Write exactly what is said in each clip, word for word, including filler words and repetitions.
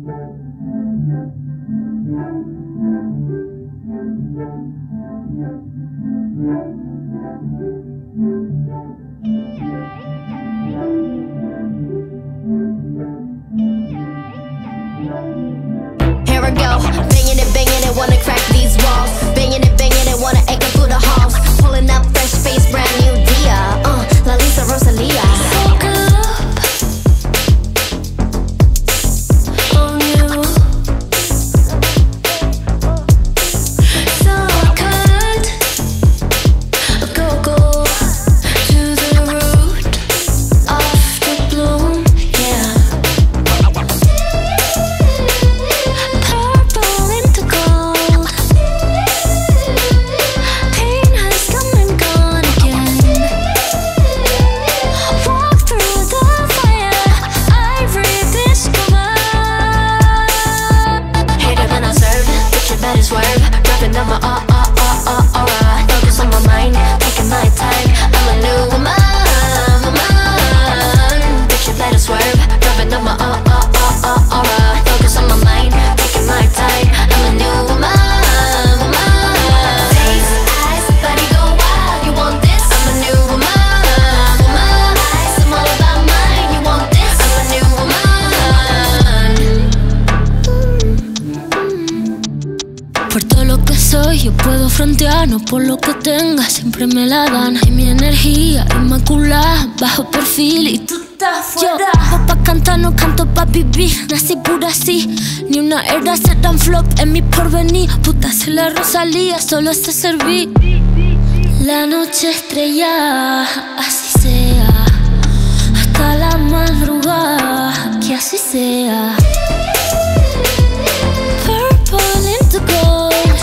Here I go, banging it, banging it, wanna crack these walls. Banging it, banging it, wanna echo through the halls. Pulling up fresh face, brand new Dia. Uh, La Lisa Rosalia. Woke up on you, so I could go go to the root of the bloom, yeah. Purple into gold, pain has come and gone again. Walk through the fire, I rediscover. Hate it when I serve, but you better swerve. Dropping on my uh uh uh uh aura. Focus on my mind, taking my time. I'm a new woman, woman. But you better swerve. Dropping on my uh uh uh uh aura. Focus on my mind, taking my time. I'm a new woman, woman. Face, eyes, body go wild. You want this? I'm a new woman, woman. I'm all about mine. You want this? I'm a new woman. Por todo lo que soy, yo puedo frontear, no por lo que tenga, siempre me la dan. Y mi energía inmaculada, bajo perfil y tú estás fuera. Yo, pa' cantar, no canto pa' vivir, nací pura así. Ni una era se dan flop en mi porvenir. Puta, se la Rosalía, solo sé servir. La noche estrellada, así sea. Hasta la madrugada, que así sea. Purple into gold,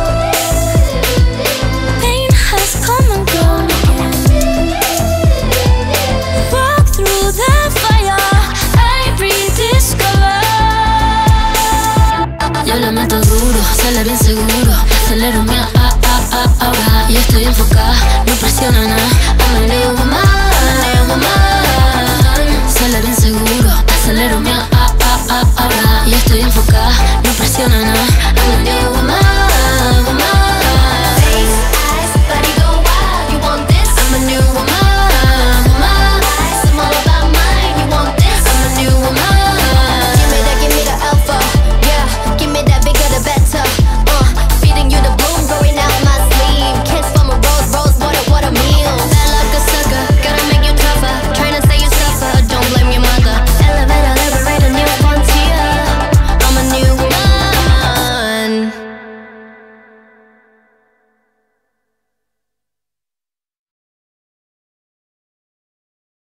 pain has come and gone again. Walk through the fire, I rediscover. Yo le meto duro, sale bien seguro. Acelero mi a a a a ahora. Yo estoy enfocada, no presiona nada. I'm a new woman, I'm a new woman. Sale bien seguro, acelero mi a a a a ahora. Yo estoy enfocada, no presiona nada.